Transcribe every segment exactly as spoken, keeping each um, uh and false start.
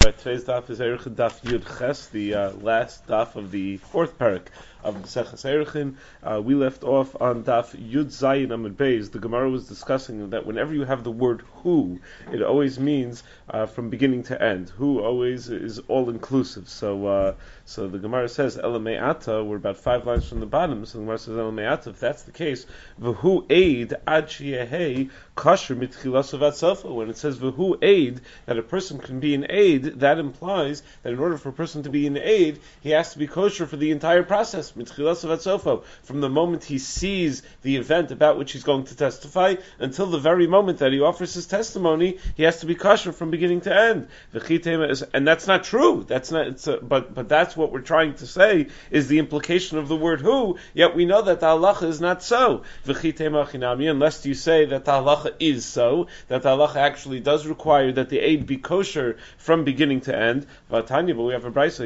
Alright, today's daf is Eruchin Daf Yud Ches, the uh, last daf of the fourth parak of Maseches Eruchin. Uh, we left off on daf Yud Zayin Amud Beis. The Gemara was discussing that whenever you have the word who, it always means uh, from beginning to end. Who always is all inclusive. So, uh, so the Gemara says Ela Me'ata. We're about five lines from the bottom. So the Gemara says Ela Me'ata. If that's the case, V'hu Eid Ad Sheyehei Kasher Mitchilas Avad Sofa. When it says V'hu Eid, that a person can be an aid, that implies that in order for a person to be an aid, he has to be kosher for the entire process, from the moment he sees the event about which he's going to testify until the very moment that he offers his testimony, he has to be kosher from beginning to end. And that's not true. That's not. It's a, but but that's what we're trying to say is the implication of the word who. Yet we know that the halacha is not so. Unless you say that the halacha is so, that the halacha actually does require that the aid be kosher from beginning to end. But we have a brayso.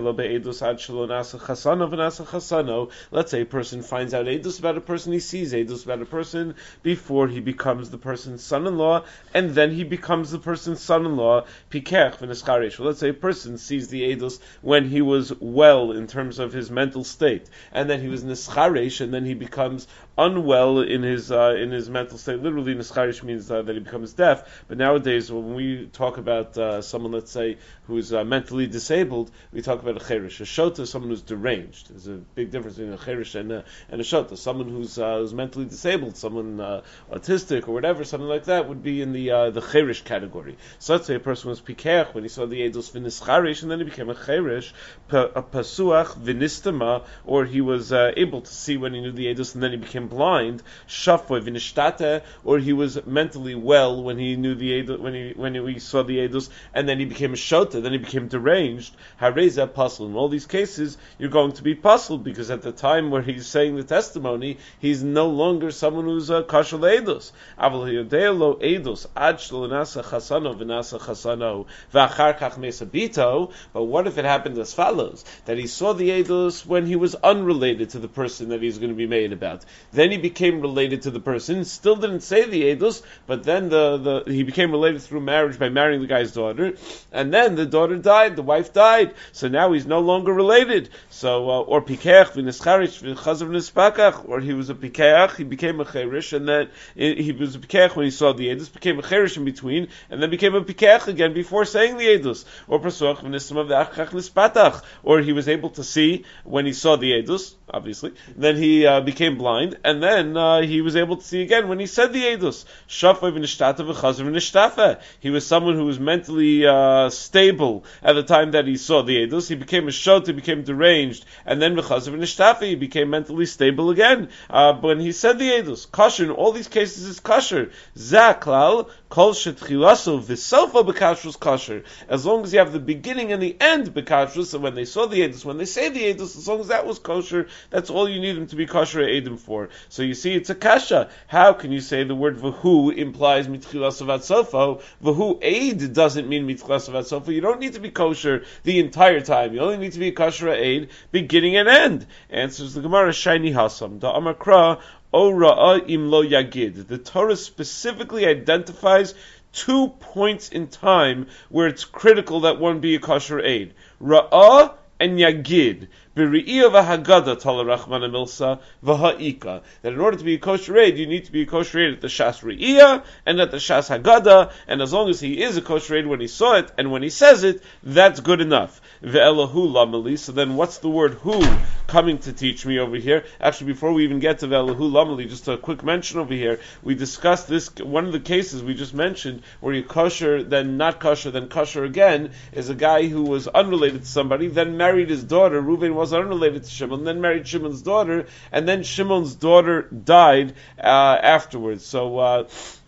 Let's say a person finds out edus about a person, he sees edus about a person before he becomes the person's son-in-law, and then he becomes the person's son-in-law. Pikech v'nischaresh. Let's say a person sees the edus when he was well in terms of his mental state, and then he was nischaresh, and then he becomes unwell in his uh, in his mental state. Literally, nischaresh means uh, that he becomes deaf. But nowadays, when we talk about uh, someone, let's say, who's uh, mentally disabled, we talk about a cherish. A shota, someone who's deranged. There's a big difference between a cherish and a, and a shota. Someone who's uh, who's mentally disabled, someone uh, autistic or whatever, something like that, would be in the uh, the cherish category. So let's say a person was pikech when he saw the edus v'nischarish, and then he became a cherish, a pasuach v'nistama, or he was uh, able to see when he knew the edus, and then he became blind, shafoy v'nishtate, or he was mentally well when he knew the edus, when he when he saw the edus, and then he became a shota, then he became deranged. Hareza puzzle. In all these cases, you're going to be puzzled because at the time where he's saying the testimony, he's no longer someone who's a kasher le'edus. Aval hiyodelo edus ad shlenasa chasano v'nasa chasano v'achar kach mesabito. But what if it happened as follows: that he saw the edus when he was unrelated to the person that he's going to be made about. Then he became related to the person, still didn't say the edus, but then the, the he became related through marriage by marrying the guy's daughter, and then the daughter died, the wife died, so now he's no longer related. So, uh, or pikech v'nischarish v'chazav v'nispakach, or he was a pikech, he became a cherish, and then he was a pikech when he saw the edus, became a cherish in between, and then became a pikech again before saying the edus. Or pasuach v'nisamav v'achach nispatach, or he was able to see when he saw the edus, obviously, then he uh, became blind, and then uh, he was able to see again when he said the edus. Shafay v'nishtata v'chazav v'nishtafa. He was someone who was mentally uh, stable at the time that he saw the edus. He became a shot, he became deranged, and then v'chazav v'nishtafa, he became mentally stable again uh, when he said the edus. Kasher in all these cases is kasher. Zaklal kol shetchilaso v'sofa b'kashrus kasher. As long as you have the beginning and the end b'kashrus, so when they saw the edus, when they say the edus, as long as that was kosher, that's all you need him to be kosher edim for. So you see, it's a kasha. How can you say the word v'hu implies mitchilas avad sofa? V'hu aid doesn't mean mitchilas avad sofa. You don't need to be kosher the entire time. You only need to be kosher aid beginning and end. Answers the Gemara, shiny hasam. Da amakra o ra'a im lo yagid. The Torah specifically identifies two points in time where it's critical that one be a kosher aid. Ra'ah and yagid. B'ri'iyah v'hagada tala rachmana milsa v'ha'ika. That in order to be a kosher aid, you need to be a kosher aid at the shas ri'iyah and at the shas hagada, and as long as he is a kosher aid when he saw it and when he says it, that's good enough. Ve'elahu lamali. So then what's the word who coming to teach me over here? Actually, before we even get to ve'elahu lamali, just a quick mention over here. We discussed this, one of the cases we just mentioned, where you kosher, then not kosher, then kosher again, is a guy who was unrelated to somebody, then married his daughter. Reuven was unrelated to Shimon, then married Shimon's daughter, and then Shimon's daughter died uh, afterwards. So uh,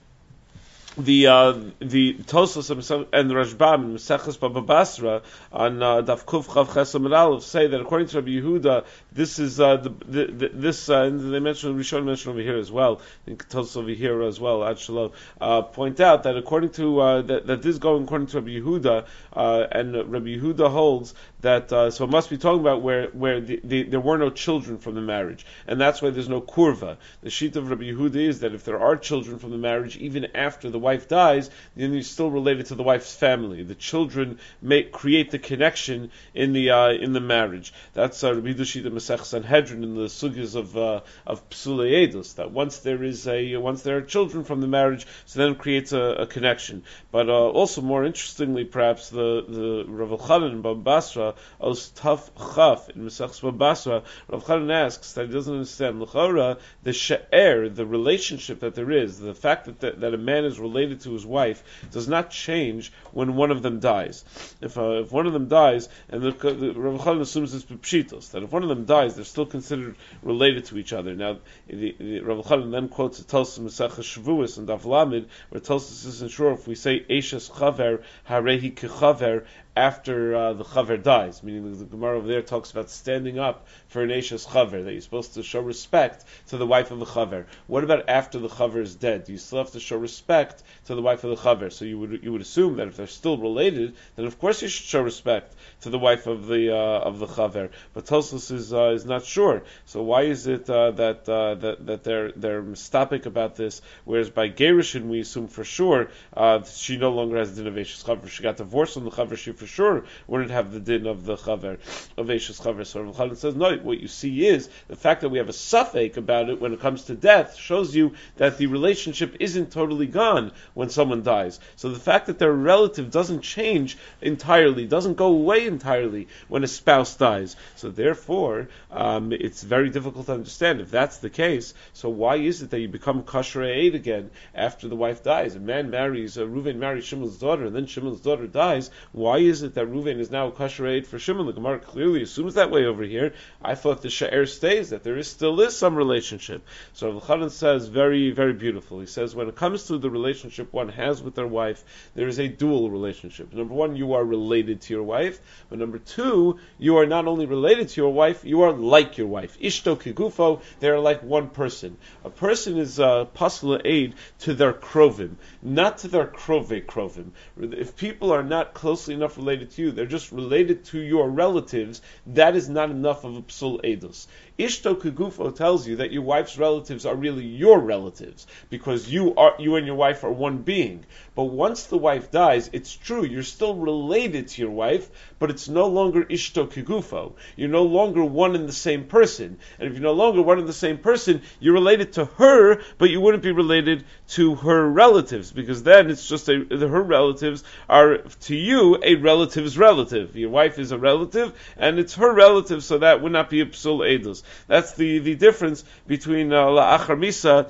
the uh, the Tosfos and the Rashbam and Maseches Baba Basra on uh, Daf Kuf Chav Ches Amud Aleph say that according to Rabbi Yehuda, this is uh, the, the, the this uh, and they mentioned Rishon mentioned over here as well. I think Tosfos over here as well. Ad Shalom uh, point out that according to uh, that, that this is going according to Rabbi Yehuda, uh, and Rabbi Yehuda holds that uh, so it must be talking about where where the, the, there were no children from the marriage, and that's why there's no kurva. The sheet of Rabbi Yehuda is that if there are children from the marriage, even after the wife dies, then you're still related to the wife's family. The children may create the connection in the uh, in the marriage. That's uh, Rabbi Dushita Masech Sanhedrin in the sugyas of uh, of Psulei Edus, that once there is a once there are children from the marriage, so then it creates a, a connection. But uh, also more interestingly, perhaps the the Rav Elchanan in Baba Basra, Os Taf Chaf in Masech Baba Basra, Rav Elchanan asks that he doesn't understand L'chora, the she'er, the relationship that there is, the fact that the, that a man is related to his wife does not change when one of them dies. If uh, if one of them dies, and the, the Rav Elchanan assumes it's pshitos, that if one of them dies, they're still considered related to each other. Now, the, the Rav Elchanan then quotes a Tosas Masechah Shavuos and Daf Lamed, where Tosas isn't sure if we say Eishes Chaver Harehi Kechaver after uh, the chaver dies, meaning the, the Gemara over there talks about standing up for an Eishes chaver, that you're supposed to show respect to the wife of the chaver. What about after the chaver is dead? Do you still have to show respect to the wife of the chaver? So you would you would assume that if they're still related, then of course you should show respect to the wife of the uh, of the chaver. But Tosfos is uh, is not sure. So why is it uh, that uh, that that they're they're mistopic about this? Whereas by Gerushin we assume for sure uh, she no longer has the din of Eishes chaver. She got divorced from the chaver. She for sure wouldn't have the din of the chaver, of Eishes chaver. So Rav Elchanan says, no, what you see is the fact that we have a suffix about it when it comes to death shows you that the relationship isn't totally gone when someone dies. So the fact that they're a relative doesn't change entirely, doesn't go away entirely when a spouse dies. So therefore, um, it's very difficult to understand if that's the case. So why is it that you become kosher eid again after the wife dies? A man marries, uh, Reuven marries Shimon's daughter, and then Shimon's daughter dies. Why is it that Reuven is now a kosher eid for Shimon? The Gemara clearly assumes that way over here. I thought the she'er stays, that there is still is some relationship. So Rav Elchanan says very, very beautiful. He says when it comes to the relationship one has with their wife, there is a dual relationship. Number one, you are related to your wife, but number two, you are not only related to your wife, you are like your wife. Ishto kigufo, they are like one person. A person is a pasla aid to their krovim, not to their krove krovim. If people are not closely enough related to you, they're just related to your relatives, that is not enough of a psul edus. Ishto kegufo tells you that your wife's relatives are really your relatives, because you are you and your wife are one being. But once the wife dies, it's true, you're still related to your wife, but it's no longer ishto kegufo. You're no longer one and the same person. And if you're no longer one and the same person, you're related to her, but you wouldn't be related to her relatives, because then it's just a, her relatives are to you a relative's relative. Your wife is a relative, and it's her relative, so that would not be a psul edus. That's the, the difference between uh, la'achar misa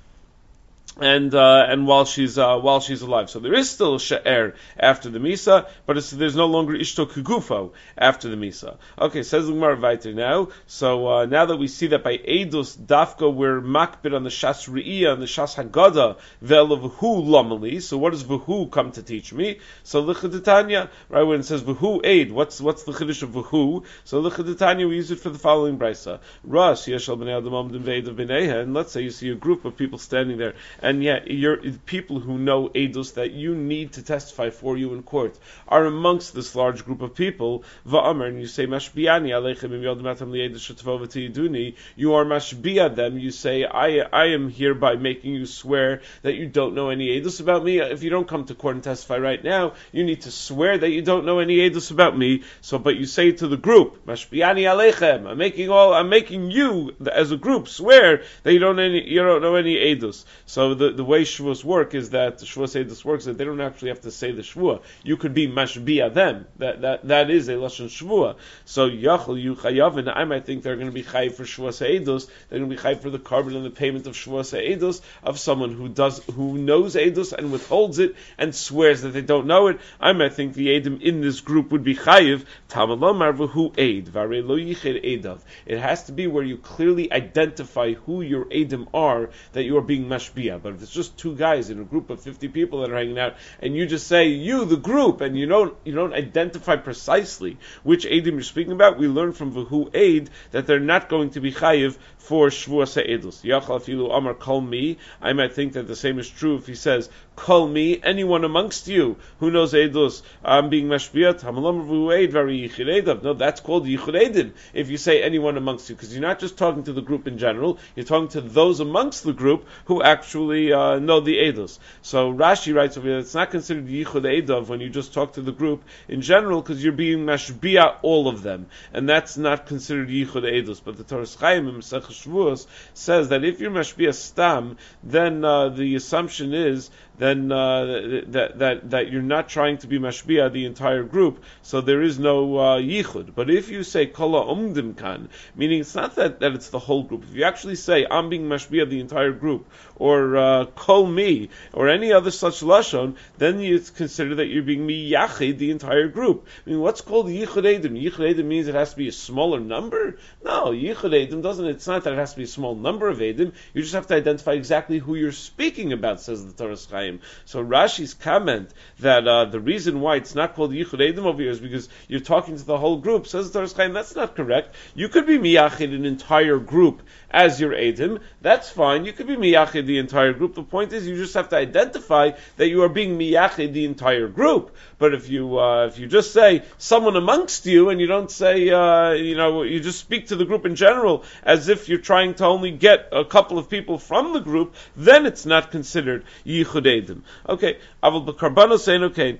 and uh, and while she's uh, while she's alive. So there is still a she'er after the misa, but it's, there's no longer ishto kugufo after the misa. Okay, says the Gemara weiter now. So uh, now that we see that by edus dafka we're makbid on the shas re'iyah and the shas haggadah ve'elav v'hu lamali. So what does v'hu come to teach me? So l'chadetanya, right, when it says v'hu aid, what's what's the chiddush of v'hu? So l'chadetanya we use it for the following brisa. Ras yeshal b'nei adam amdim ve'edav b'neiha, and let's say you see a group of people standing there, and yet you're people who know edus that you need to testify for you in court are amongst this large group of people. Va'amar, and you say mashbiani aleichem im yodem atam li'edus shetvov v'tiyiduni. You are mashbia them. You say I I am hereby making you swear that you don't know any edus about me. If you don't come to court and testify right now, you need to swear that you don't know any edus about me. So, but you say to the group mashbiani aleichem. I'm making all I'm making you as a group swear that you don't any you don't know any edus. So the the way Shavuos work is that the Shavuos Edus works that they don't actually have to say the Shavua. You could be mashbiya them. That that that is a lashon Shavua. So yachol you chayav, and I might think they're going to be chayiv for Shavuos Edus. They're going to be chayiv for the carbon and the payment of Shavuos Edus of someone who does who knows Edus and withholds it and swears that they don't know it. I might think the Edim in this group would be chayiv tamalomar v'hu Eid v'arei lo yiched Edav. It has to be where you clearly identify who your Edim are that you are being mashbiya. But if it's just two guys in a group of fifty people that are hanging out, and you just say you, the group, and you don't you don't identify precisely which Eidim you're speaking about, we learn from V'hu Eid that they're not going to be chayiv for Shavuos Ha'edus. Yachal afilu Amar Kol Mi. I might think that the same is true if he says call me, anyone amongst you who knows Eidus, I'm being mashbiat, hamalam ru'eid very yichud edav. No, that's called yichud edim. If you say anyone amongst you, because you're not just talking to the group in general, you're talking to those amongst the group who actually uh, know the Eidus. So Rashi writes over here, it's not considered yichud edav when you just talk to the group in general, because you're being mashbiat all of them, and that's not considered yichud eidus. But the Torah Chaim in Masechah Shavuos says that if you're mashbiat stam, then uh, the assumption is then uh, that that that you're not trying to be mashbiah the entire group, so there is no uh, yichud. But if you say kola umdim kan, meaning it's not that, that it's the whole group. If you actually say I'm being mashbiah the entire group, or uh, kol me, or any other such lashon, then it's considered that you're being miyachid the entire group. I mean, what's called yichud edim? Yichud edim means it has to be a smaller number. No, yichud edim doesn't. It's not that it has to be a small number of edim. You just have to identify exactly who you're speaking about, says the Torah Chaim. So Rashi's comment that uh, the reason why it's not called Yichud Edim over here is because you're talking to the whole group, says the Torah Chaim, that's not correct. You could be miyachid an entire group as your Edim, that's fine. You could be miyachid the entire group. The point is you just have to identify that you are being miyachid the entire group. But if you uh, if you just say someone amongst you and you don't say uh, you know you just speak to the group in general as if you're trying to only get a couple of people from the group, then it's not considered Yichud Edim. Okay, Aval B'Karbano saying okay.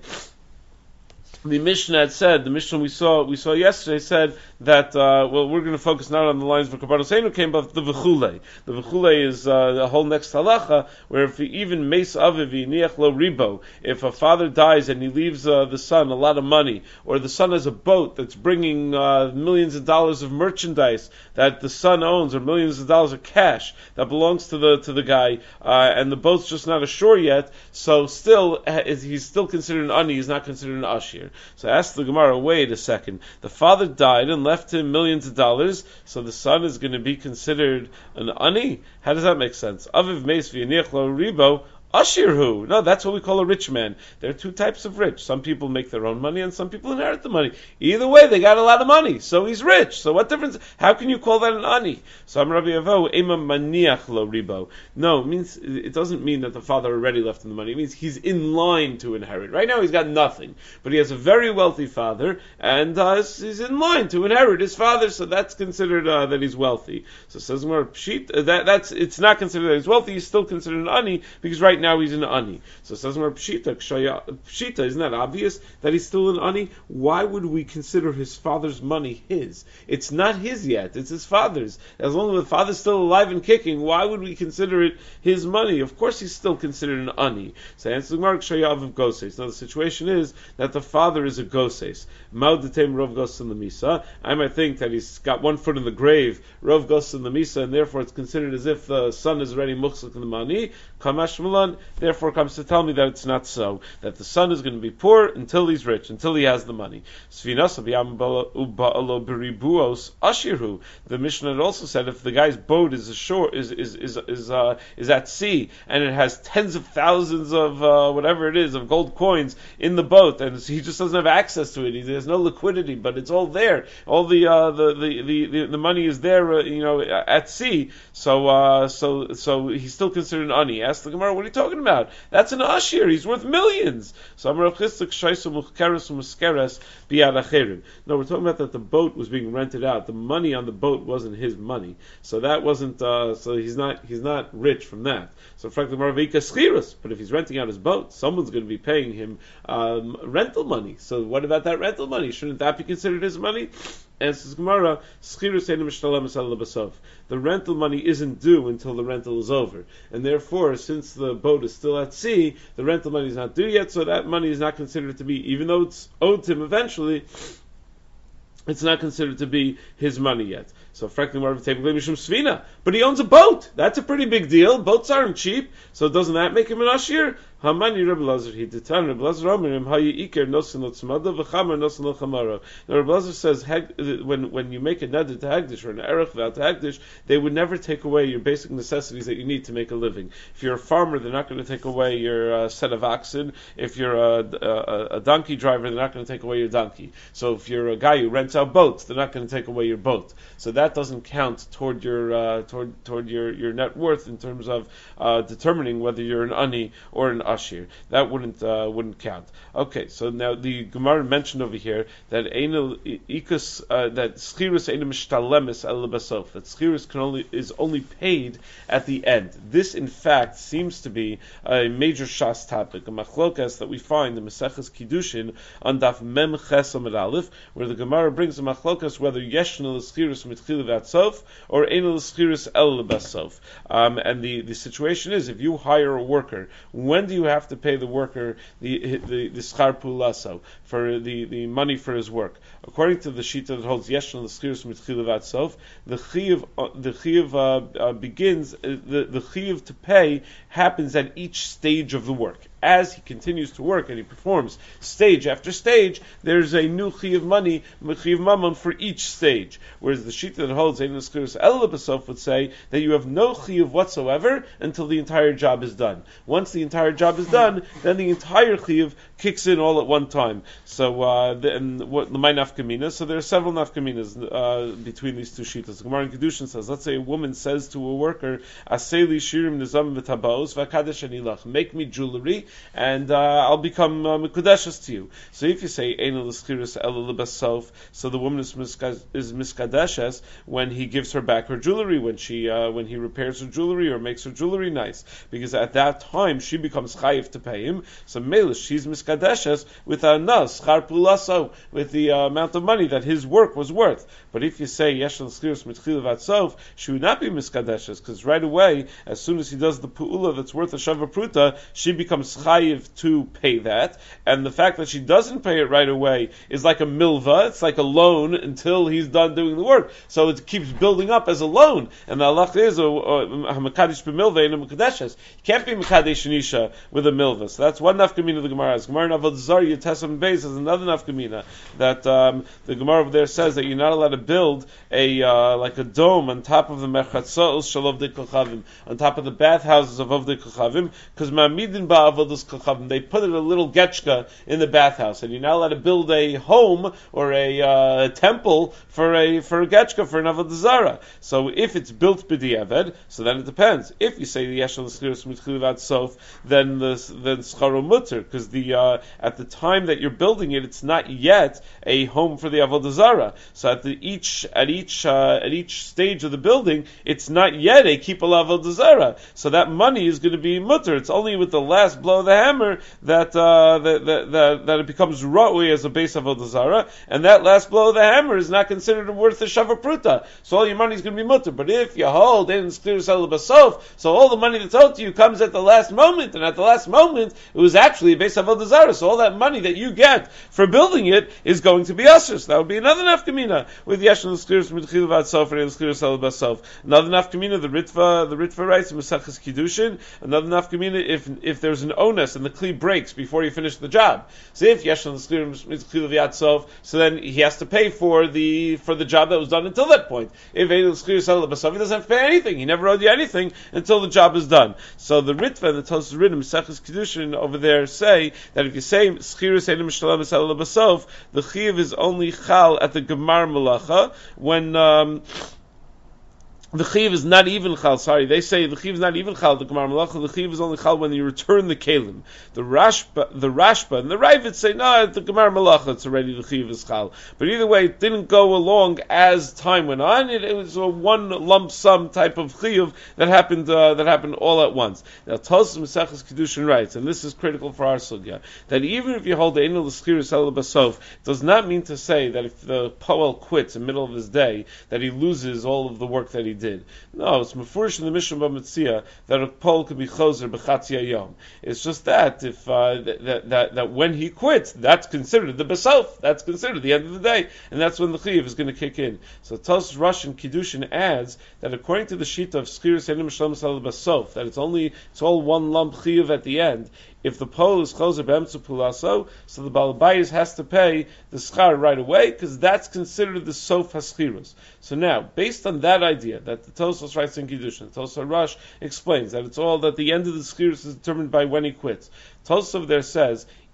The Mishnah had said, the Mishnah we saw we saw yesterday said that, uh, well, we're going to focus not on the lines of Kabbalah Seinu came, but the V'chulei. The V'chulei is uh, the whole next halacha, where if even Meis Avivi Niach Lo Ribo, if a father dies and he leaves uh, the son a lot of money, or the son has a boat that's bringing uh, millions of dollars of merchandise that the son owns, or millions of dollars of cash that belongs to the to the guy, uh, and the boat's just not ashore yet, so still, he's still considered an ani, he's not considered an ashir. So I asked the Gemara, wait a second, the father died and left him millions of dollars, so the son is going to be considered an ani? How does that make sense? Aviv meis v'yaniach lo ribo, Ashirhu. No, that's what we call a rich man. There are two types of rich. Some people make their own money and some people inherit the money. Either way, they got a lot of money, so he's rich. So what difference? How can you call that an ani? So I'm Rabbi Avo, ema maniach lo ribo. No, it means, it doesn't mean that the father already left him the money. It means he's in line to inherit. Right now he's got nothing, but he has a very wealthy father, and uh, he's in line to inherit his father, so that's considered uh, that he's wealthy. So it says more pshit, that that's it's not considered that he's wealthy. He's still considered an ani because right now he's an ani. So it says more pshita, pshita, isn't that obvious that he's still an ani? Why would we consider his father's money his? It's not his yet, it's his father's. As long as the father's still alive and kicking, why would we consider it his money? Of course he's still considered an ani. So answer the Gemara, Kshayav of Goses. Now the situation is that the father is a Goses. Maudatem Rov Gos in the Misa. I might think that he's got one foot in the grave, Rov Gos in the Misa, and therefore it's considered as if the son is already muchzik in the money. Kamash Malan, therefore comes to tell me that it's not so, that the son is going to be poor until he's rich, until he has the money. The Mishnah had also said if the guy's boat is ashore, is is is is uh, is at sea, and it has tens of thousands of uh, whatever it is of gold coins in the boat, and he just doesn't have access to it. He, there's no liquidity, but it's all there. All the uh, the, the, the, the the money is there, uh, you know, at sea. So uh, so so he's still considered an ani. Ask the Gemara, what are you talking about? That's an ashir. He's worth millions. So I'm Chistik Shaisu Muchkeres Muskeres Biad Acherim. No, we're talking about that the boat was being rented out. The money on the boat wasn't his money, so that wasn't. Uh, so he's not he's not rich from that. So frankly, Maravika Schirus. But if he's renting out his boat, someone's going to be paying him um, rental money. So what about that rental money? Shouldn't that be considered his money? Answers Gemara, the rental money isn't due until the rental is over. And therefore, since the boat is still at sea, the rental money is not due yet, so that money is not considered to be, even though it's owed to him eventually, it's not considered to be his money yet. So frankly, more of a table mishum svina. But he owns a boat. That's a pretty big deal. Boats aren't cheap. So doesn't that make him an ashir? Hamani Rebbe Lazar he detan Rebbe Lazar Omerim hayi iker nosin lo tzmada v'chamer nosin lo chamara. Now Rebbe Lazar says when when you make a neder to hagdish or an erech v'al to hagdish, they would never take away your basic necessities that you need to make a living. If you're a farmer, they're not going to take away your uh, set of oxen. If you're a, a, a donkey driver, they're not going to take away your donkey. So if you're a guy who rents out boats, they're not going to take away your boat. So that that doesn't count toward your uh, toward toward your, your net worth in terms of uh, determining whether you're an ani or an ashir. That wouldn't uh, wouldn't count. Okay, so now the Gemara mentioned over here that einel ikus uh, that schirus einel mishtalemis el basof, that schirus can only is only paid at the end. This, in fact, seems to be a major shas topic, a machlokas that we find in Maseches Kiddushin on Daf Mem Ches Amud Aleph, where the Gemara brings a machlokas whether yeshna l'schirus mitchil v'atsof or einel l'schirus el basof. Um, and the, the situation is, if you hire a worker, when do you have to pay the worker the the, the schar pulaso for the, the money for his work? According to the shita that holds yeshna l'schirus mitchil v'atsof, the chiyuv uh, the chiyuv uh, uh, begins uh, the the chiyuv to pay happens at each stage of the work. As he continues to work and he performs stage after stage, there's a new chiyuv money, chiyuv mammon for each stage. Whereas the shita that holds einel l'schirus el basof would say that you have no chiyuv whatsoever until the entire job is done. Once the entire job is done, then the entire chiyuv kicks in all at one time. So, uh, then what the my nafkamina? So there are several nafkaminas uh, between these two shitas. The Gemara in Kedushin says, let's say a woman says to a worker, "Aseli shirim nizam v'tabaos v'kadesh anilach," make me jewelry, and uh, I'll become uh, mikudeshes to you. So if you say einel l'schirus el l'basof, so the woman is miska- is miskadeshes when he gives her back her jewelry, when she uh, when he repairs her jewelry or makes her jewelry nice, because at that time she becomes chayiv to pay him. So melish, she's miskadeshes with a nas schar pulaso, with the uh, amount of money that his work was worth. But if you say yesh l'schirus mitchil v'atsof, she would not be miskadeshes, because right away, as soon as he does the pu'ula that's worth a shava pruta, she becomes chayiv to pay that, and the fact that she doesn't pay it right away is like a milva, it's like a loan until he's done doing the work, so it keeps building up as a loan, and the halach is ha-makadish b'milva and a makadeshes. You can't be makadesh nisha with a milva, so that's one nafkamina the Gemara has. Gemara in Avodah Zarah Yotesam Beis is another nafkamina, that um, the Gemara over there says that you're not allowed to build a uh, like a dome on top of the merchatzos shalov de kochavim, on top of the bathhouses of Avdei Kochavim, because ma'amidin ba'avodos kochavim, they put it a little getchka in the bathhouse, and you're not allowed to build a home or a uh, temple for a for a getchka, for an avodah zara. So if it's built b'diavad, so then it depends. If you say the yeshal l'schirus mitchil v'atsof, then the then scharo mutter, because the uh, at the time that you're building it, it's not yet a home for the avodah zara. So at the each at each uh, at each stage of the building, it's not yet a kipul avodah zara. So that money is going to be mutter. It's only with the last blow of the hammer that uh, that, that, that that it becomes ra'ui as a base avodah zara, and that last blow of the hammer is not considered worth a shava pruta. So all your money is going to be mutter. But if you hold in schirus el basof, so all the money that's owed to you comes at the last moment, and at the last moment it was actually a base avodah zara. So all that money that you get for building it is going to be usher. So that would be another nafkamina with yeshon l'schirus mitchil v'atsof and l'schirus el basof. Another nafkamina, the Ritva, the Ritva writes in Maseches Kiddushin. Another nafkamina, if if there's an onus and the kli breaks before you finish the job. So if yeshon l'schirus mitchil v'atsof, so then he has to pay for the for the job that was done until that point. If einel l'schirus el basof, he doesn't have to pay anything. He never owed you anything until the job is done. So the Ritva and the Tosfos Riddim Maseches Kiddushin over there say that if you say schirus einel mishtalamis el basof, the chiyuv is only chal at the gemar malacha when um, the chiyuv is not even chal. Sorry, they say the chiyuv is not even chal. The gemar malacha, the chiyuv is only chal when you return the kelim. The Rashba, the Rashba, and the Ravid say no. At the gemar malacha, it's already the chiyuv is chal. But either way, it didn't go along as time went on. It, it was a one lump sum type of chiyuv that happened uh, that happened all at once. Now Tosfos Maseches Kiddushin writes, and this is critical for our sugya, that even if you hold the einel l'schirus el basof, does not mean to say that if the poel quits in the middle of his day that he loses all of the work that he did. No, it's mefurish in the Mishnah B'Metzia that a poel could be choser b'chatzi hayom. It's just that if uh, that, that that when he quits, that's considered the basof. That's considered the end of the day, and that's when the chiyuv is going to kick in. So Tosfos Rosh in Kiddushin adds that according to the shita of schirus einel mishtalamis el basof, that it's only it's all one lump chiyuv at the end. If the pole is choser b'emtzu pulaso, so the balabayis has to pay the schar right away, because that's considered the sof haschirus. So now, based on that idea, that the Tosfos writes in Kiddushin, Tosfos Rosh explains that it's all that the end of the schirus is determined by when he quits. Tosfos there says,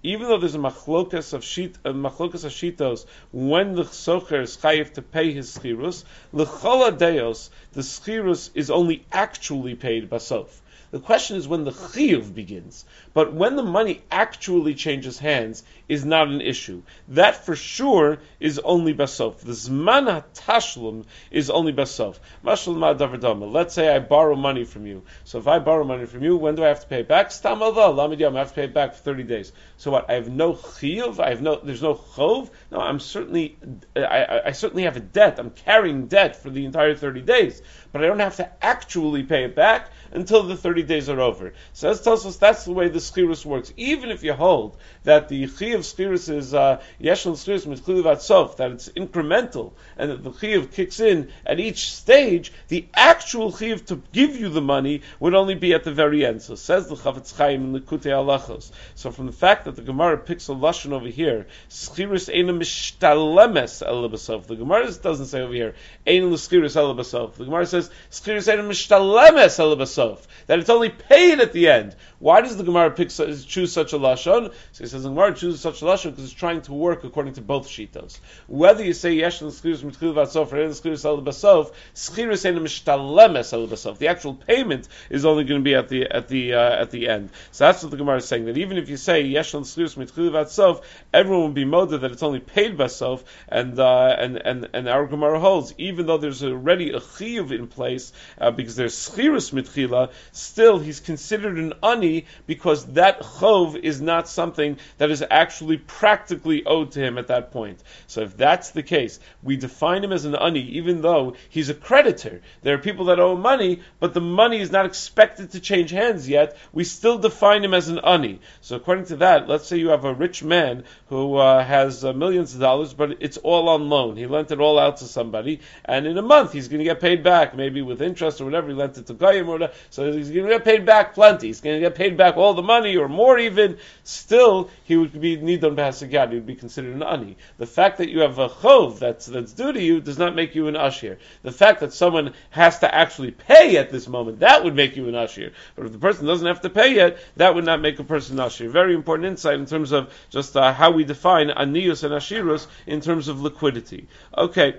even though there's a machlokas of shit, a machlokas of shitos, when the socher is chayiv to pay his schirus, l'chol deos, the schirus is only actually paid basof. The question is when the chiyuv begins. But when the money actually changes hands is not an issue. That for sure is only basof. The zman hatashlum is only basof. Mashal ma davardama. Let's say I borrow money from you. So if I borrow money from you, when do I have to pay it back? Stam alva, lamid yom, I have to pay it back for thirty days. So what? I have no chiyuv? I have no, there's no chov? No, I'm certainly, I, I, I certainly have a debt. I'm carrying debt for the entire thirty days. But I don't have to actually pay it back until the thirty days are over. So that tells us that's the way the schirus works. Even if you hold that the chi of schirus is yeshel schirus mitchil vatsof, that it's incremental, and that the chi of kicks in at each stage, the actual chi of to give you the money would only be at the very end. So says the Chavetz Chaim in Likutei Halachos. So from the fact that the Gemara picks a lashon over here, schirus eina mishtalemes el basof. The Gemara doesn't say over here eina l'schirus el basof. The Gemara says schirus eina mishtalemes el basof. That it's only paid at the end. Why does the Gemara pick, choose such a lashon? So he says the Gemara chooses such a lashon because it's trying to work according to both shitos. Whether you say yesh l'schirus mitchil vatsof or l'schirus el basof, schirus eina mishtalemes el basof. The actual payment is only going to be at the at the uh, at the end. So that's what the Gemara is saying. That even if you say yesh l'schirus mitchil vatsof, everyone will be moded that it's only paid basof, and uh, and and and our Gemara holds even though there's already a chiyuv in place uh, because there's schirus mitchil. Still, he's considered an ani because that chov is not something that is actually practically owed to him at that point. So if that's the case, we define him as an ani even though he's a creditor. There are people that owe money, but the money is not expected to change hands yet. We still define him as an ani. So according to that, let's say you have a rich man who uh, has uh, millions of dollars, but it's all on loan. He lent it all out to somebody, and in a month he's going to get paid back, maybe with interest or whatever. He lent it to Goyim or whatever. So he's going to get paid back plenty. He's going to get paid back all the money or more even. Still, he would be nidon b'hasagad. He would be considered an ani. The fact that you have a chov that's that's due to you does not make you an ashir. The fact that someone has to actually pay at this moment, that would make you an ashir. But if the person doesn't have to pay yet, that would not make a person an ashir. Very important insight in terms of just uh, how we define anius and ashirus in terms of liquidity. Okay.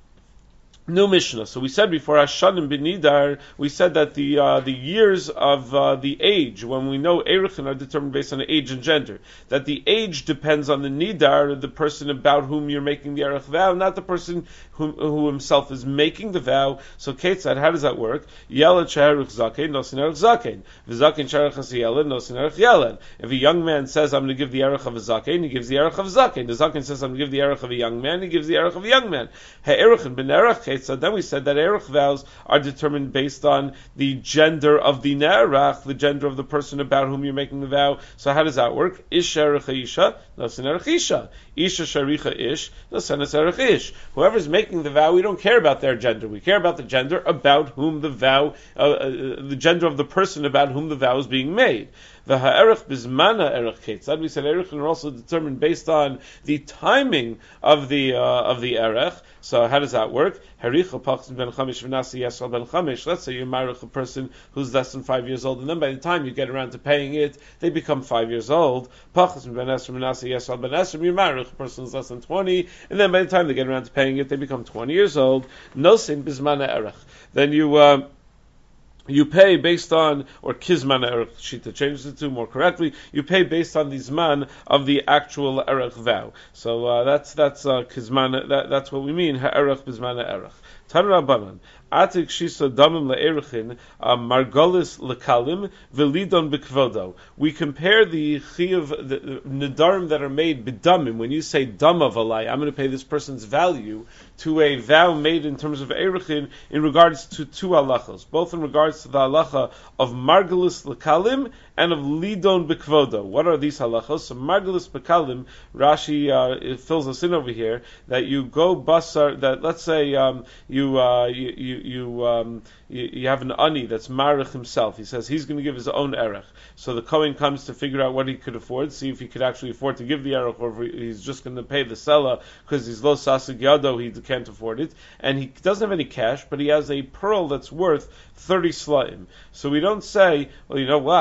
New Mishnah. So we said before Hashanim b'nidar, we said that the uh, the years of uh, the age, when we know erechin are determined based on age and gender, that the age depends on the nidar, the person about whom you're making the erech vow, not the person who, who himself is making the vow. So Ketzad, how does that work? Yelad she'erech zaken, nosin erech zaken. V'zaken she'erech hasiyelad, nosin erech yelad. If a young man says, I'm going to give the erech of a zaken, he gives the erech of a zaken. The zaken says, I'm going to give the erech of a young man, he gives the erech of a young man. Ha'erechin ben erech. So then we said that erech vows are determined based on the gender of the ne'erach, the gender of the person about whom you're making the vow. So how does that work? Ish erecha isha, nosen erech isha. Isha sharicha ish, nosen erech ish. Whoever's making the vow, we don't care about their gender. We care about the gender about whom the vow, uh, uh, the gender of the person about whom the vow is being made. The ha'erech bizmana erech ketzad. We said erech are also determined based on the timing of the uh, of the erech. So how does that work? Haricha pachs ben chamish v'nasi yasal ben chamish. Let's say you marry a person who's less than five years old, and then by the time you get around to paying it, they become five years old. Pachs ben esrim v'nasi yasal ben esrim. You marry a person who's less than twenty, and then by the time they get around to paying it, they become twenty years old. Nosin bizmana erech. Then you. Uh, You pay based on, or kizman erech shita changes it to more correctly. You pay based on the zman of the actual erech vow. So uh, that's that's uh, kizman. That, that's what we mean. Ha'erech bizman erech. Tanra banan. Atik shisa damim le'erechin margolis lekalim velidon bekvodo. We compare the chiyuv, the nedarim that are made b'damim. When you say dama valai, I'm going to pay this person's value, to a vow made in terms of erechin in regards to two halachos, both in regards to the halacha of margolis lekalim and of lidon bekvodo. What are these halachos? So margolis bekalim, Rashi uh, it fills us in over here that you go basar. That let's say um, you uh, you. you You, um, you you have an ani that's marich himself. He says he's going to give his own erech. So the Kohen comes to figure out what he could afford, see if he could actually afford to give the erech, or if he's just going to pay the seller because he's lo sasig yado, he can't afford it, and he doesn't have any cash, but he has a pearl that's worth thirty slaim. So we don't say, well, you know what? If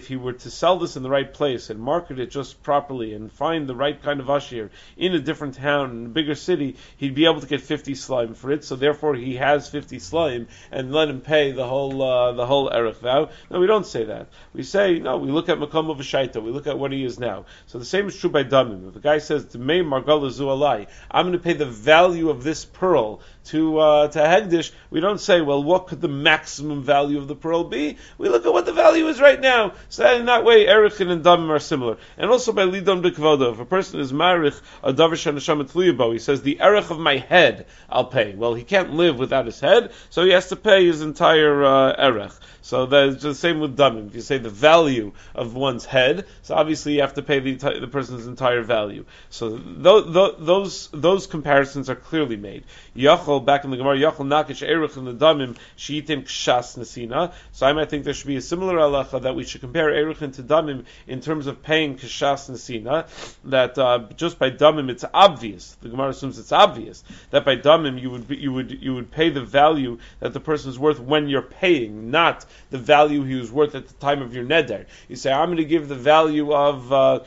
if he were to sell this in the right place and market it just properly and find the right kind of ashir in a different town, in a bigger city, he'd be able to get fifty slime for it. So therefore, he has fifty slime, and let him pay the whole uh, the whole erech vow. No, we don't say that. We say no. We look at makom of a shaita. We look at what he is now. So the same is true by damim. If the guy says to me margala zu alai, I'm going to pay the value of this pearl to uh, to Hegdish, we don't say, well, what could the maximum value of the pearl be? We look at what the value is right now. So in that way, Erechin and Damim are similar. And also by Lidon B'Kvodo, if a person is Marich, a Davar Shanasham Tluyabo, he says, the Erech of my head, I'll pay. Well, he can't live without his head, so he has to pay his entire uh, Erech. So that's the same with Damim. If you say the value of one's head, so obviously you have to pay the, the person's entire value. So th- th- those those comparisons are clearly made. Yachol, back in the Gemara, Yachol Nakish Erech and the Damim, Shiitim Kshas Nesina. So I might think there should be a similar halacha that we should compare Erech to Damim in terms of paying Kshas Nesina, that uh, just by Damim it's obvious, the Gemara assumes it's obvious, that by Damim you would be, you would you would pay the value that the person is worth when you're paying, not the value he was worth at the time of your neder. You say, I'm going to give the value of uh,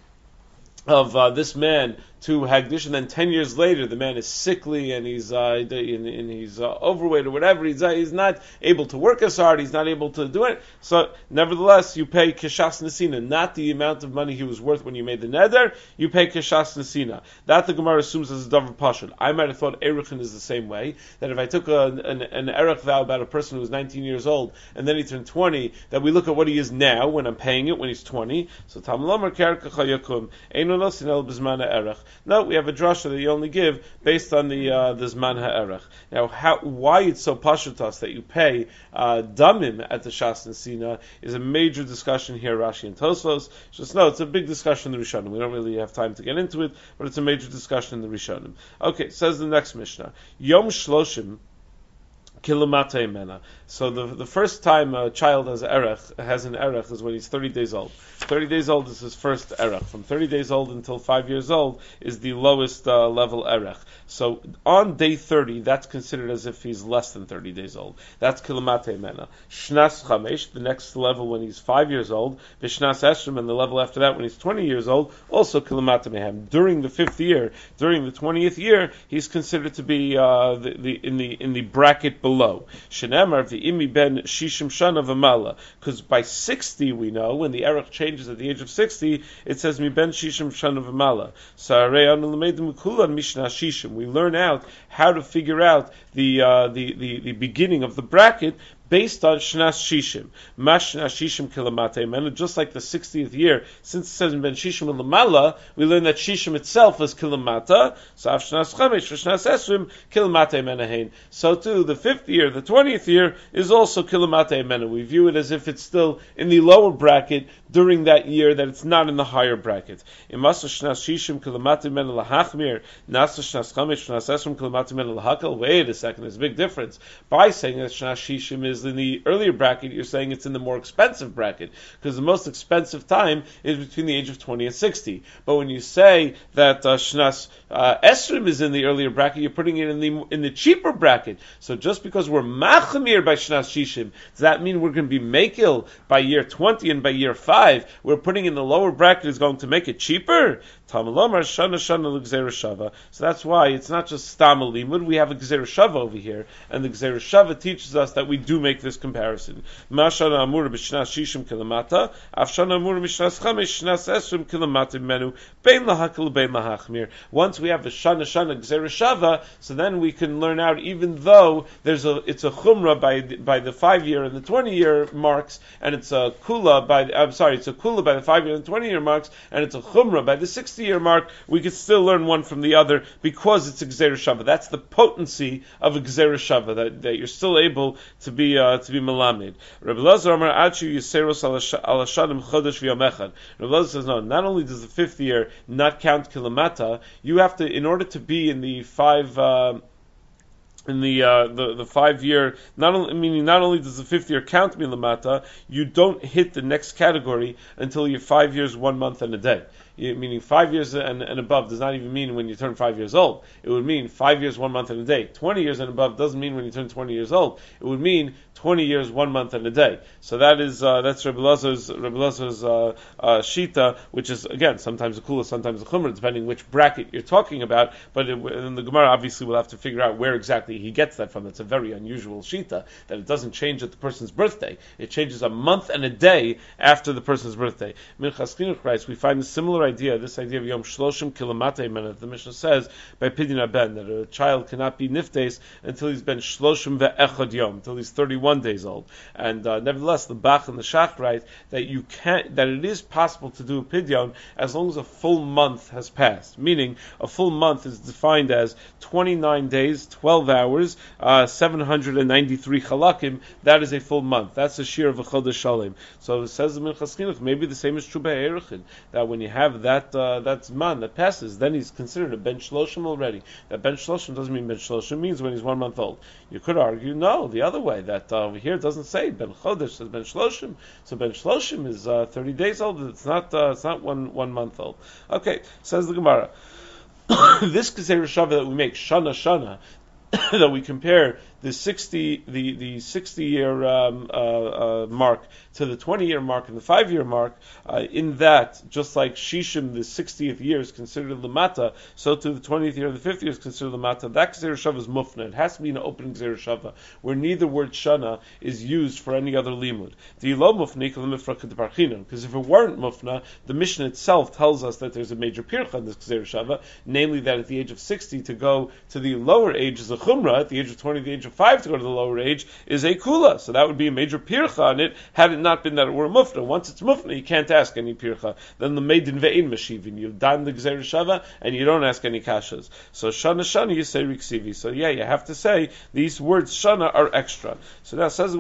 of uh, this man to Hagdish, and then ten years later the man is sickly and he's uh, and, and he's uh, overweight or whatever. He's uh, he's not able to work as hard. He's not able to do it. So nevertheless, you pay kishas nesina, not the amount of money he was worth when you made the neder. You pay kishas nesina. That the Gemara assumes as a davar pashut. I might have thought eruchin is the same way. That if I took a, an an erech vow about a person who was nineteen years old and then he turned twenty, that we look at what he is now when I'm paying it when he's twenty. So tam lomar kerkacha yakum eino nosin el b'zman ha'erech. No, we have a drasha that you only give based on the uh, the Zman HaErech. Now, how, why it's so pashutas that you pay uh, damim at the Shas Nesina is a major discussion here, Rashi and Tosfos. Just know, it's a big discussion in the Rishonim. We don't really have time to get into it, but it's a major discussion in the Rishonim. Okay, says the next Mishnah. Yom Shloshim Kilomatei Mena. So the the first time a child has erech has an erech is when he's thirty days old. Thirty days old is his first erech. From thirty days old until five years old is the lowest uh, level erech. So on day thirty, that's considered as if he's less than thirty days old. That's kilomatei mena. Shnas chamesh, the next level when he's five years old. V'shnas esrim, and the level after that when he's twenty years old, also kilomatei mehem. During the fifth year, during the twentieth year, he's considered to be uh, the, the in the in the bracket below. Shenemar v'imi ben shishim shana v'mala, because by sixty we know when the erech changes at the age of sixty, it says mi ben shishim shana v'mala. So arei anu l'meidim kulan mishna shishim. We learn out how to figure out the uh, the, the the beginning of the bracket based on Shnas Shishim. Mash Shnas Shishim Kilamate Mena, just like the sixtieth year, since it says Ben Shishim Lamala, we learn that Shishim itself is Kilamata, so Av Shnas Chamesh, Shnas Esrim, Kilamate Menahain. So too, the fifth year, the twentieth year, is also Kilamate Mena. We view it as if it's still in the lower bracket during that year, that it's not in the higher bracket. Imasa Shnas Shishim Kilamate Mena Lahachmir, Nasa Shnas Chamesh, Shnas Esrim, Kilamate Mena Lahakal. Wait a second, there's a big difference. By saying that Shnas Shishim is in the earlier bracket, you're saying it's in the more expensive bracket, because the most expensive time is between the age of twenty and sixty. But when you say that uh, Shnas uh, Esrim is in the earlier bracket, you're putting it in the in the cheaper bracket. So just because we're Machmir by Shnas Shishim, does that mean we're going to be Mekil by year twenty and by year five? We're putting in the lower bracket is going to make it cheaper? Tamalomar Shana Shana L'Gzeira Shava. So that's why it's not just Stam Limud, we have a Gzeira Shava over here, and the Gzeira Shava teaches us that we do make this comparison. Mashana Amur b'Shnas Shishim Kilamata, Afshana Amur b'Shnas Chamesh Shnas Esrim Kilamata Menu, Bein Lahakil Bein Lahachmir. Once we have the Shana Shana Gzeira Shava, so then we can learn out, even though there's a it's a Chumrah by the, by the five year and the twenty year marks, and it's a Kula by the, I'm sorry, it's a Kula by the five year and twenty year marks, and it's a Chumrah by the sixty year mark, we could still learn one from the other because it's a Gzeira Shava. That's the potency of a Gzeira Shava, that, that you're still able to be uh, to be melamed. Rabbi Lazar Amar Achu Yiseros al Hashanim Chodesh V'Yomechad. Rabbi Lazar says no. Not only does the fifth year not count kilamata, you have to, in order to be in the five. Uh, In the, uh, the the five year, not only meaning not only does the fifth year count milamata, you don't hit the next category until you're five years, one month, and a day. meaning five years and, and above does not even mean when you turn five years old. It would mean five years, one month and a day. Twenty years and above doesn't mean when you turn twenty years old. It would mean twenty years, one month and a day. So that is uh, that's Rebbe Elazar's Rebbe Elazar's uh, uh, shita, which is again sometimes a kula, sometimes a chumrah, depending which bracket you're talking about. But it, in the Gemara, obviously, we'll have to figure out where exactly he gets that from. It's a very unusual shita that it doesn't change at the person's birthday; it changes a month and a day after the person's birthday. Minchas Chinuch writes, we find a similar idea, this idea of Yom Shloshim Kilomatei Menat. The Mishnah says by Pidyon Ben that a child cannot be niftes until he's been Shloshim ve'echad Yom, until he's thirty-one days old. And uh, nevertheless, the Bach and the Shach write that you can't, that it is possible to do a Pidyon as long as a full month has passed. Meaning, a full month is defined as twenty-nine days, twelve hours, uh, seven hundred ninety-three chalakim. That is a full month. That's a shir of a chodesh shalem. So it says in Minchas Chinuch, maybe the same is true by Erechin, that when you have that uh, that man that passes, then he's considered a ben shloshim already. That ben shloshim doesn't mean ben shloshim, means when he's one month old. You could argue, no, the other way, that uh, over here it doesn't say ben chodesh, says ben shloshim. So ben shloshim is uh, thirty days old. It's not uh, it's not one one month old. Okay, says the Gemara. This Gezeira Shava that we make shana shana, that we compare the sixty the the sixty year um, uh, uh, mark to the twenty year mark and the five year mark, uh, in that just like Shishim the sixtieth year is considered lamata, so to the twentieth year, the fiftieth year is considered lamata. That Gezeira Shava is mufna. It has to be an opening Gezeira Shava where neither word shana is used for any other limud. The lo mufni because if it weren't mufna, the Mishnah itself tells us that there's a major pircha in this Gezeira Shava, namely that at the age of sixty to go to the lower age is a chumrah, at the age of twenty, the age of five to go to the lower age is a kula. So that would be a major pircha on it, had it not been that it were mufna. Once it's mufna, you can't ask any pircha. Then the maiden ve'in mashivin. You've done the Gezeira Shava and you don't ask any kashas. So shana shana you say riksivi. So yeah, you have to say these words shana are extra. So now says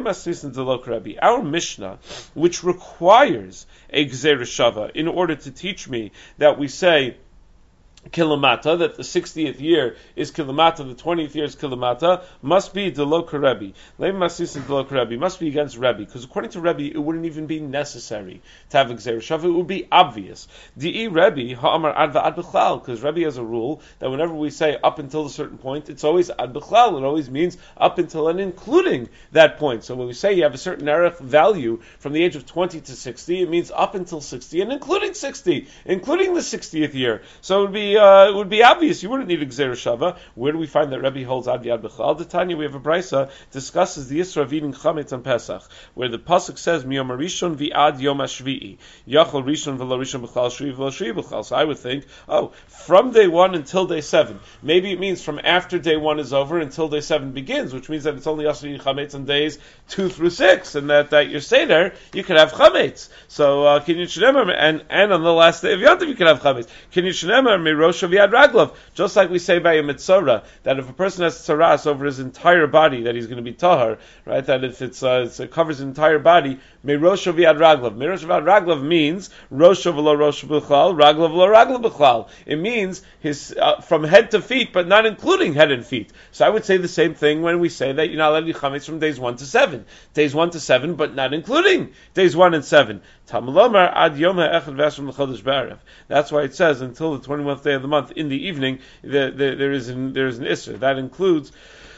the our Mishnah, which requires a Gezeira Shava in order to teach me that we say Kilamata, that the sixtieth year is Kilamata, the twentieth year is Kilamata, must be Delok Rebbe. Leim Masis and Delok Rebbe must be against Rebbe, because according to Rebbe, it wouldn't even be necessary to have a Gezeira Shava. It would be obvious. Di Rebbe Ha'amar Ad Va'ad B'chlal, because Rebbe has a rule that whenever we say up until a certain point, it's always Ad B'chlal. It always means up until and including that point. So when we say you have a certain erech value from the age of twenty to sixty, it means up until sixty and including sixty, including the sixtieth year. So it would be Uh, it would be obvious. You wouldn't need a Gezeira Shava. Where do we find that Rebbe holds Ad Yad B'chlal? The Tanya, we have a brisa discusses the Yisra of eating chametz on Pesach, where the pasuk says Miyom Rishon v'ad Yom Hashvi'i Yachol Rishon v'lo Rishon B'chlal Shvi v'lo Shvi B'chlal. So I would think, oh, from day one until day seven. Maybe it means from after day one is over until day seven begins, which means that it's only Yasri chametz on days two through six, and that that your seder you could have chametz. So uh, can you shnemer and and on the last day of Yom Tov you can have chametz. Can you shnemer mirosh Yad Raglav, just like we say by a mitzvah, that if a person has tzaras over his entire body, that he's going to be tahar, right? That if it's, uh, it's it covers his entire body, meiroshav Yad Raglav. Meiroshav Yad Raglav means roshav lo roshav b'chlal, raglav lo raglav b'chlal. It means his uh, from head to feet, but not including head and feet. So I would say the same thing when we say that you're not allowed to be chametz from days one to seven, days one to seven, but not including days one and seven. Tamalomer ad yom ha'echad v'ashram l'chodesh b'arev. That's why it says until the twenty-fourth day of the month in the evening, the, the, there is an, there is an Isser. That includes,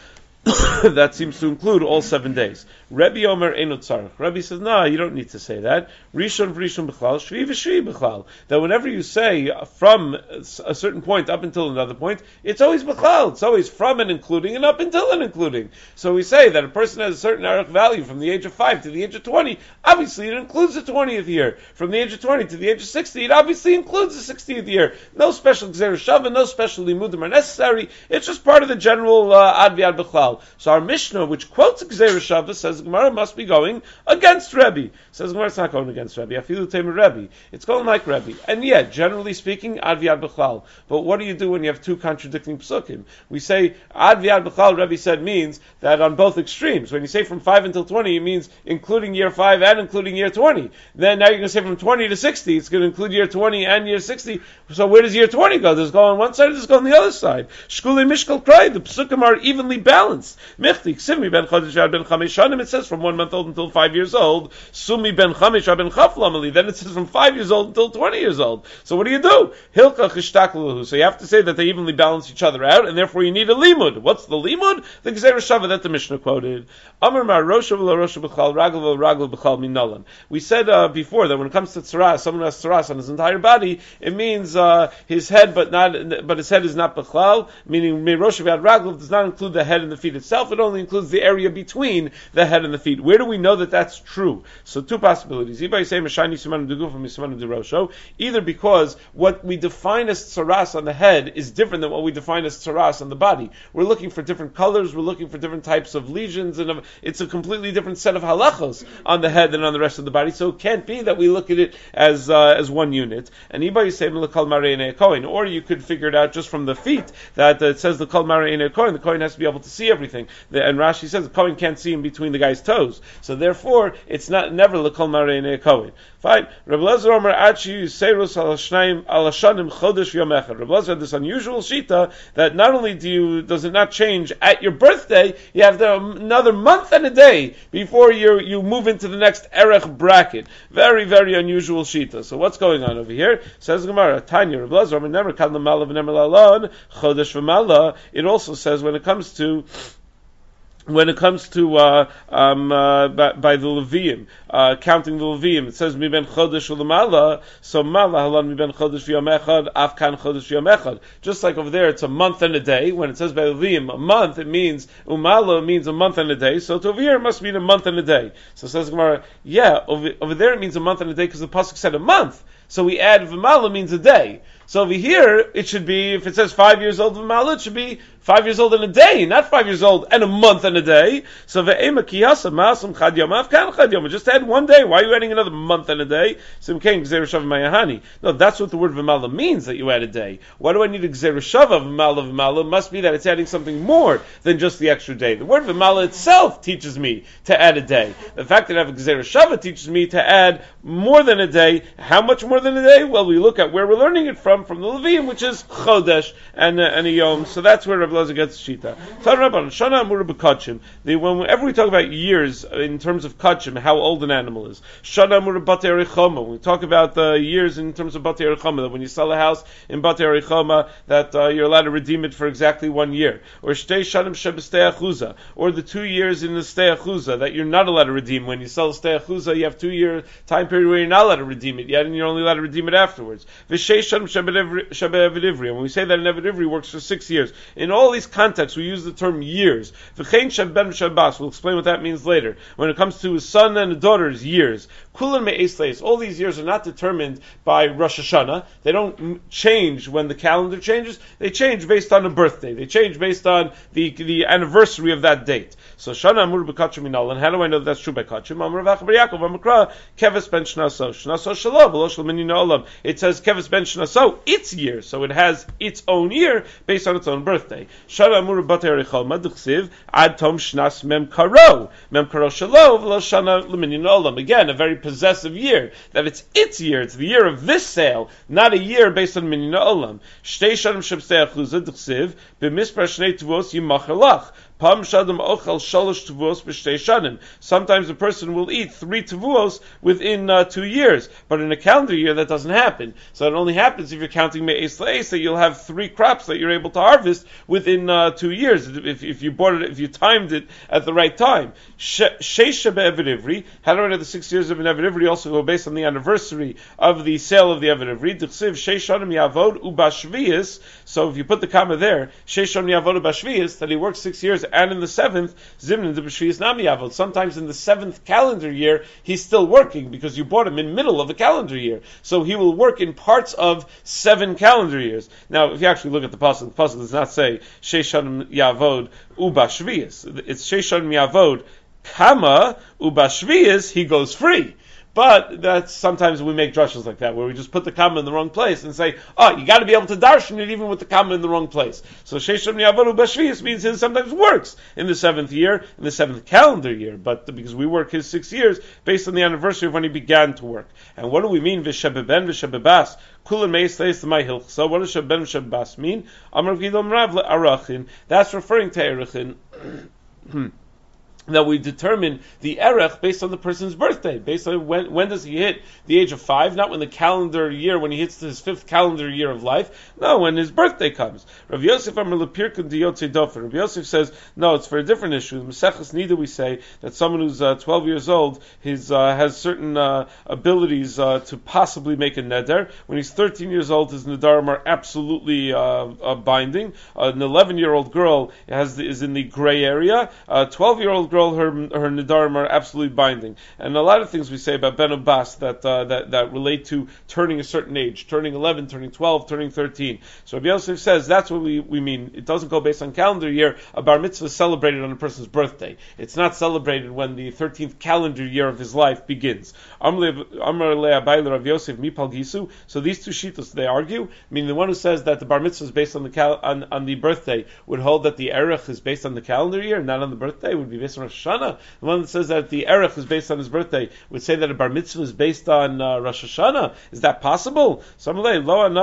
that seems to include all seven days. Rebbe Omer Eino Tzarech. Rebbe says, no, you don't need to say that. Rishon v'rishon b'chlal, shvi v'shvi b'chlal. That whenever you say from a certain point up until another point, it's always b'chlal. It's always from and including and up until and including. So we say that a person has a certain erech value from the age of five to the age of twenty. Obviously, it includes the twentieth year. From the age of twenty to the age of sixty, it obviously includes the sixtieth year. No special Gezeira Shava, no special limudim are necessary. It's just part of the general uh, ad v'ad b'chlal. So our Mishnah, which quotes Gezeira Shava, says Gemara must be going against Rebbe. Says Gemara, it's not going against Rebbe. Afilu temer Rebbe. It's going like Rebbe. And yet, generally speaking, ad v'ad b'chlal. But what do you do when you have two contradicting psukim? We say ad v'ad b'chlal, Rebbe said, means that on both extremes. When you say from five until twenty, it means including year five and including year twenty. Then now you're going to say from twenty to sixty, it's going to include year twenty and year sixty. So where does year twenty go? Does it go on one side or does it go on the other side? Shkuli mishkal krai. The psukim are evenly balanced. Michti ksivmi ben chodesh v'ad ben chamesh shanim. It says from one month old until five years old, Sumi ben Chamish ben Chaflamali. Then it says from five years old until twenty years old. So what do you do? Hilka chishtakluhu. So you have to say that they evenly balance each other out, and therefore you need a limud. What's the limud? The Gzeira Shava that the Mishnah quoted. Amar mar rosha v'lo rosha b'chal ragel v'lo ragel b'chal minalan. We said uh, before that when it comes to tzaras, someone who has tzaras on his entire body, it means uh, his head, but not, but his head is not b'chal, meaning me rosha v'ad ragel does not include the head and the feet itself. It only includes the area between the head and the feet. Where do we know that that's true? So two possibilities. Either because what we define as tzaras on the head is different than what we define as tzaras on the body. We're looking for different colors, we're looking for different types of lesions, and it's a completely different set of halachos on the head than on the rest of the body. So it can't be that we look at it as uh, as one unit. And or you could figure it out just from the feet that uh, it says the kol marei kohen. The kohen has to be able to see everything. The, and Rashi says the kohen can't see in between the guy's toes. So therefore, it's not never the kol marei kohen. Fine. Rabbi Lezer Omer Achi Seirus al Shnaim al Hashanim Chodesh Yom Echad. Rabbi Lezer had this unusual shita that not only do you does it not change at your birthday, you have the, another month and a day before you you move into the next erech bracket. Very very unusual shita. So what's going on over here? Says Gemara Tanya Rabbi Lezer Omer Nemer Kad Lamala v'Nemer Lalon Chodesh v'Mala. It also says when it comes to When it comes to uh, um, uh, by, by the Levium, uh, counting the Levium, it says mi ben chodesh u'lamala, so mala halan mi ben chodesh v'yom echad, afkan chodesh v'yom echad. Just like over there, it's a month and a day. When it says by Levium, a month, it means umala means a month and a day. So to over here, it must mean a month and a day. So it says Gemara, yeah, over, over there it means a month and a day because the pasuk said a month. So we add v'mala means a day. So over here, it should be, if it says five years old v'mala, it should be five years old and a day, not five years old and a month and a day. So ve'ema kiyasa ma'asam chad yom afkan chad yom. Just add one day. Why are you adding another month and a day? So Gzeira Shava Mayahani. No, that's what the word v'mala means, that you add a day. Why do I need a Gzeira Shava v'mala v'mala? It must be that it's adding something more than just the extra day. The word v'mala itself teaches me to add a day. The fact that I have a Gzeira Shava teaches me to add more than a day. How much more than a day? Well, we look at where we're learning it from, from the Levium, which is Chodesh and, uh, and a Yom. So that's where Rabbi Lezer gets Shita. Whenever we talk about years in terms of Kachim, how old an animal is. Shana Amura Batei Arichoma. We talk about the years in terms of Batei Arichoma, that when you sell a house in Batei Arichoma, that uh, you're allowed to redeem it for exactly one year. Or Shtei Shanim Shebestei Achuza. Or the two years in the Stei Achuza that you're not allowed to redeem. When you sell a Stei Achuza, you have two year time period where you're not allowed to redeem it yet, and you're only allowed to redeem it afterwards. V'shei Shanim Shebei Ivri. When we say that an Eved Ivri works for six years, in all these contexts we use the term years. V'chein Sheben Shabbas. We'll explain what that means later. When it comes to a son and a daughter's years, Kulan Me'es Leis. All these years are not determined by Rosh Hashanah. They don't change when the calendar changes. They change based on a birthday. They change based on the the anniversary of that date. So Shana Amur B'Kachim Minal. And how do I know that that's true by Kachim? Amur V'Ach Bar Yaakov Amakra Keves Ben Shnaso Shnaso Shalom V'Lo Shel Minina Olam. It says Keves Ben Shnaso, its year, so it has its own year based on its own birthday. Shana Amur Batei Arichoma D'Chsiv Ad Tom Shnas Mem Karo Mem Karo Shalo V'Lo Shana L'Minina Olam. Again, a very possessive year. That it's its year. It's the year of this sale, not a year based on Minina Olam. Shtei Shanim Shebstei Achuza D'Chsiv B'Mispar Shnei Tuvos Yimachar Lach. Sometimes a person will eat three tevuos within uh, two years, but in a calendar year that doesn't happen. So it only happens if you're counting me'es le'es, that you'll have three crops that you're able to harvest within uh, two years if, if you bought it, if you timed it at the right time. Sheisha be'Eved Ivri. How do I know the six years of an Eved Ivri also go based on the anniversary of the sale of the Eved Ivri? D'chsiv sheishanim yavod ubashvius. So if you put the comma there, sheishanim yavod ubashvius, that he works six years. And in the seventh, Zimnin de B'Shvius Nami Yavod. Sometimes in the seventh calendar year, he's still working because you bought him in the middle of the calendar year. So he will work in parts of seven calendar years. Now, if you actually look at the pasuk, the pasuk does not say Sheishanim Yavod Uba Shvius. It's Sheishanim Yavod Kama Uba Shvius. He goes free. But that's sometimes we make drushes like that, where we just put the comma in the wrong place and say, oh, you got to be able to darshan it even with the comma in the wrong place. So Sheishanim Yavodu Bashvius means it sometimes works in the seventh year, in the seventh calendar year, but because we work his six years based on the anniversary of when he began to work. And what do we mean V'shebeben V'shebebas? Kulan Meis Leis L'may Hilch. So what does Sheben V'shebebas mean? Amar Gidom Rav Arachin. That's referring to Erachin. that we determine the erech based on the person's birthday, based on when when does he hit the age of five, not when the calendar year, when he hits his fifth calendar year of life, no, when his birthday comes. Rav Yosef Amar Lepirkun Diyotzei Dofen. Rav Yosef says, no, it's for a different issue. In Maseches Nida we say that someone who's uh, twelve years old his, uh, has certain uh, abilities uh, to possibly make a neder. When he's thirteen years old, his nedarim are absolutely uh, uh, binding. Uh, an eleven-year-old girl has the, is in the gray area. A twelve-year-old girl, her her nedarim are absolutely binding, and a lot of things we say about ben Abbas that uh, that that relate to turning a certain age, turning eleven, turning twelve, turning thirteen. So Rabbi Yosef says that's what we, we mean. It doesn't go based on calendar year. A bar mitzvah is celebrated on a person's birthday. It's not celebrated when the thirteenth calendar year of his life begins. Amar le'abayla Rav Yosef mipal gisu. So these two shittos they argue. Meaning the one who says that the bar mitzvah is based on the cal- on, on the birthday would hold that the erech is based on the calendar year, not on the birthday. Would be based on Rosh Hashanah. The one that says that the erech is based on his birthday would say that a bar mitzvah is based on uh, Rosh Hashanah. Is that possible? So no,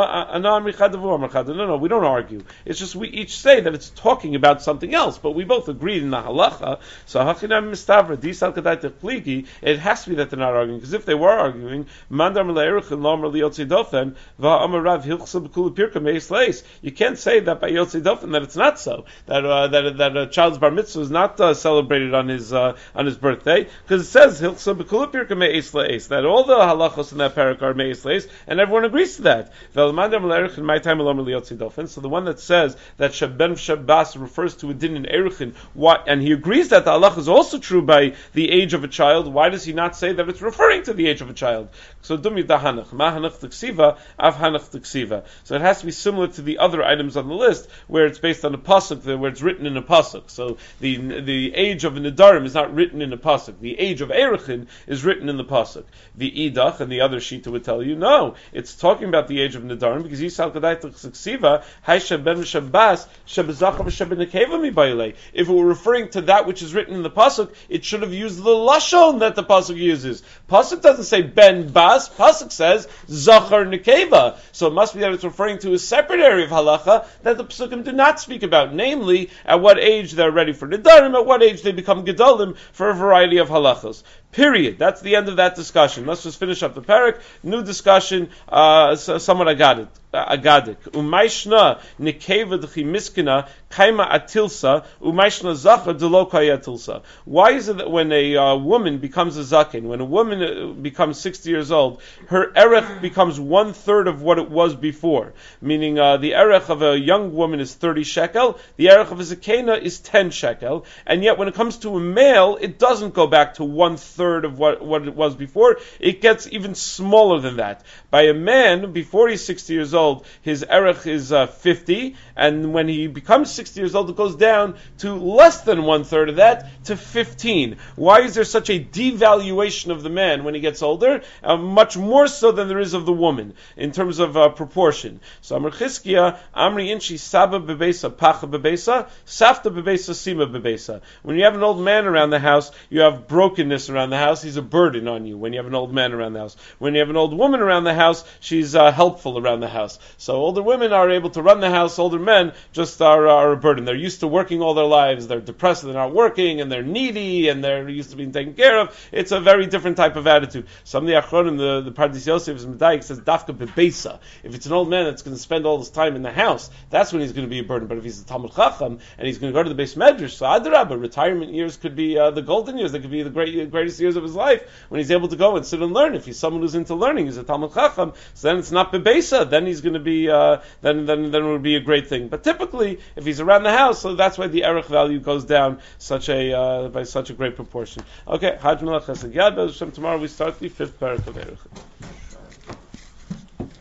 no, we don't argue. It's just we each say that it's talking about something else, but we both agreed in the halacha. So it has to be that they're not arguing, because if they were arguing, you can't say that by Yotzei Dofen that it's not so. That uh, that that a child's bar mitzvah is not uh, celebrated on his uh, on his birthday, because it says Hilchsa B'Kula Pirka Me'es Le'es, that all the halachos in that parak are Me'es Le'es, and everyone agrees to that. So the one that says that Shaben Shabbas refers to a din in Eruchin, and he agrees that the halach is also true by the age of a child, why does he not say that it's referring to the age of a child? So Dumi Dahanach, Ma Hanach T'ksiva, Av Hanach T'ksiva. So it has to be similar to the other items on the list, where it's based on a pasuk, where it's written in a pasuk. So the the age of a Nedarim is not written in a pasuk. The age of Eruchin is written in the pasuk. The Idach and the other Shita would tell you, no, it's talking about the age of Nedarim, because Yisal Kadai T'ksiva, Hai Shaben Shabbas, Shabbazachah V'Shaben Nekeva Mi Bailei. If it were referring to that which is written in the pasuk, it should have used the lashon that the pasuk uses. Pasuk doesn't say ben bas. Pasuk says zachar nekeva. So it must be that it's referring to a separate area of halacha that the pasukim do not speak about, namely at what age they're ready for nedarim, at what age they become gedolim for a variety of halachas. Period. That's the end of that discussion. Let's just finish up the parak. New discussion. Uh, so someone I got it. Agadik. Umayshna nekeva d'chi miskina kaima atilsa umayshna zacha delo kaya atilsa. Why is it that when a uh, woman becomes a zaken, when a woman uh, becomes sixty years old, her erech becomes one third of what it was before? Meaning uh, the erech of a young woman is thirty shekel, the erech of a zakena is ten shekel, and yet when it comes to a male, it doesn't go back to one third of what, what it was before. It gets even smaller than that. By a man, before he's sixty years old, his erech is uh, fifty, and when he becomes sixty years old, it goes down to less than one third of that, to fifteen. Why is there such a devaluation of the man when he gets older? Uh, much more so than there is of the woman, in terms of uh, proportion. So Amar Chizkiya, Amri Inchi Saba Bebesa, Pacha Bebesa, Safta Bebesa, Sima Bebesa. When you have an old man around the house, you have brokenness around the house, he's a burden on you when you have an old man around the house. When you have an old woman around the house, she's uh, helpful around the house. So older women are able to run the house, older men just are, are a burden. They're used to working all their lives, they're depressed, they're not working, and they're needy, and they're used to being taken care of. It's a very different type of attitude. Some of the Achronim, the, the Pardes Yosef Medayik says, Dafka Bebesa. If it's an old man that's going to spend all his time in the house, that's when he's going to be a burden. But if he's a Talmud Chacham, and he's going to go to the Beis Medrash, so Adarabah, retirement years could be uh, the golden years, they could be the great, greatest years of his life, when he's able to go and sit and learn. If he's someone who's into learning, he's a Talmud Chacham, so then it's not Bebesa, then he's going to be Uh, then, then, then it would be a great thing. But typically, if he's around the house, so that's why the erech value goes down such a uh, by such a great proportion. Okay, Hajj Melech Chesed Yad. Tomorrow we start the fifth parak of Erech.